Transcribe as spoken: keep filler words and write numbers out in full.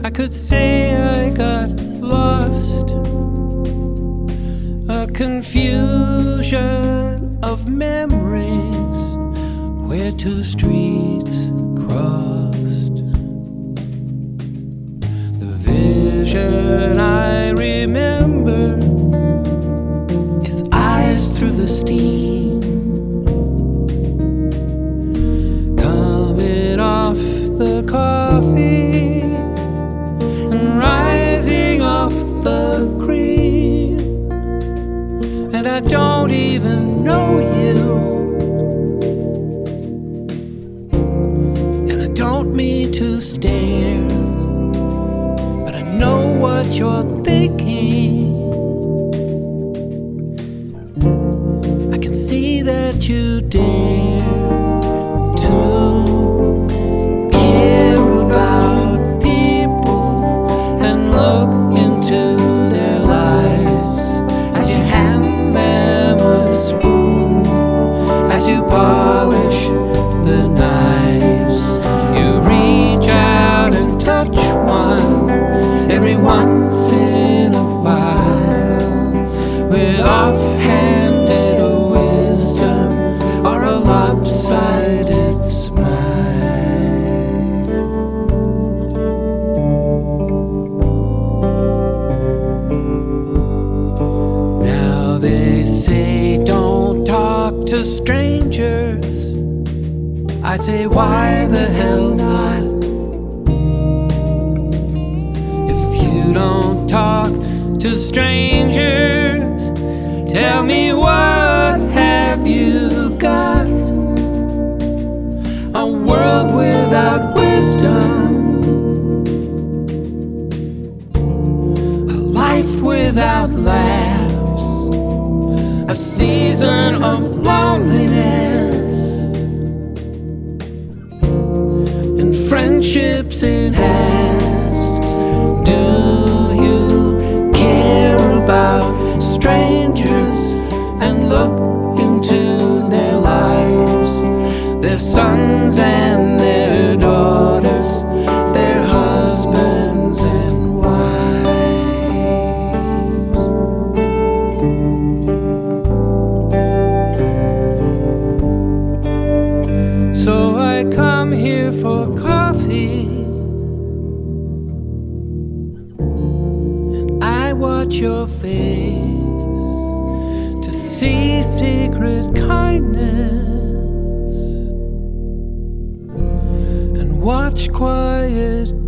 I could say I got lost, a confusion of memories where two streets crossed. The vision I remember is eyes through the steam, coming off the coffee and rising off the cream. And I don't even know you, and I don't mean to stare, but I know what you're thinking. I can see that you dare to care about people and look into their lives as you hand them a spoon, as you polish the knives. You reach out and touch one every once in a while with offhanded wisdom or a lopsided smile. Now they say don't talk to strangers. I say why the hell not? If you don't talk to strangers, tell me what have you got? A world without wisdom, a life without laughs, a season of loneliness, and friendships in halves. Do you care about strangers and look into their lives, their sons and their daughters, their husbands and wives? So I come here for coffee, and I watch your face to see secret kindness and watch quiet